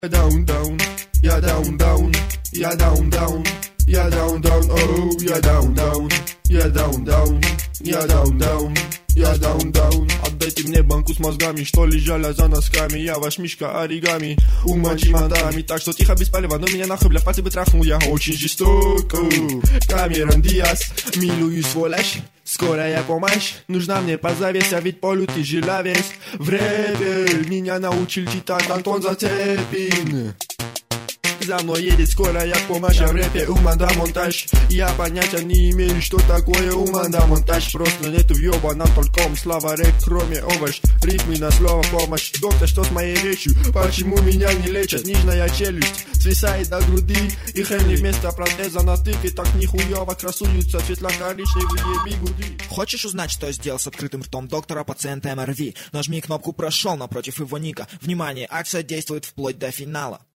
Down, down, я down, down, я down, down, я down, down, oh, я down, down, я down, down, я down, down, я down, down. Отдайте мне банку с мозгами, что лежали за носками. Я ваш мишка оригами, умочи мандами. Так что тихо, без палева, но меня нахуй, бля, пальцы бы трахнул. Я очень жестоко, Камерон Диас, милуюсь волящ. Скорая помощь нужна мне, позовись, а ведь полю ты жила весь в рэпе. Меня научил читать Антон Зацепин. За мной едет скорая помощь, а в рэпе уманда-монтаж. Я понятия не имею, что такое уманда-монтаж. Просто нету в ёбаном толком словаре, кроме овощ. Рифмы на слово помощь. Доктор, что с моей речью? Почему меня не лечат? Нижняя челюсть свисает до груди, и хрени вместо протеза на тыке. Так нихуёво красуются светло-коричневые бигуди. Хочешь узнать, что я сделал с открытым ртом доктора пациента МРВИ? Нажми кнопку «Прошел» напротив его ника. Внимание, акция действует вплоть до финала.